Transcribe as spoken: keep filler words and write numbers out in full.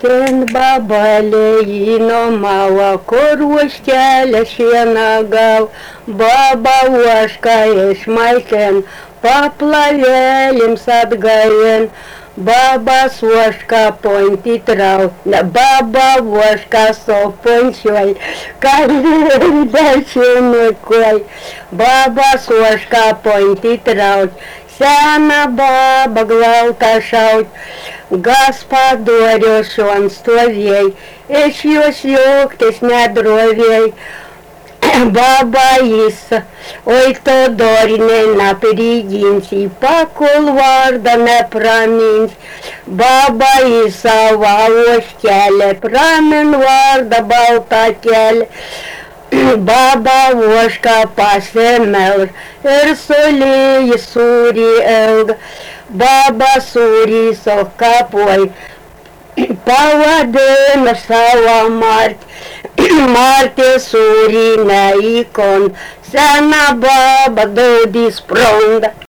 Ten baba Leino мала, корвустяля сена гав, баба Вашка ешмайтен, поплавелем садгаен, баба Свошка понти трав, баба Вашка сопончой, кален дальше баба Свошка понти трав, сяна баба главка шаут, Господарю шонствовей, еще слюктись на дровей, баба Иса, ой, то дорне на перединці, по кулварда не промінць, баба Иса ваостеле, промен варда болтатель, баба Вошка пасемел, ерсолі сури елг, баба Сури сокапой, поводи сава март, марте Сури на икон, сена баба доди спронда.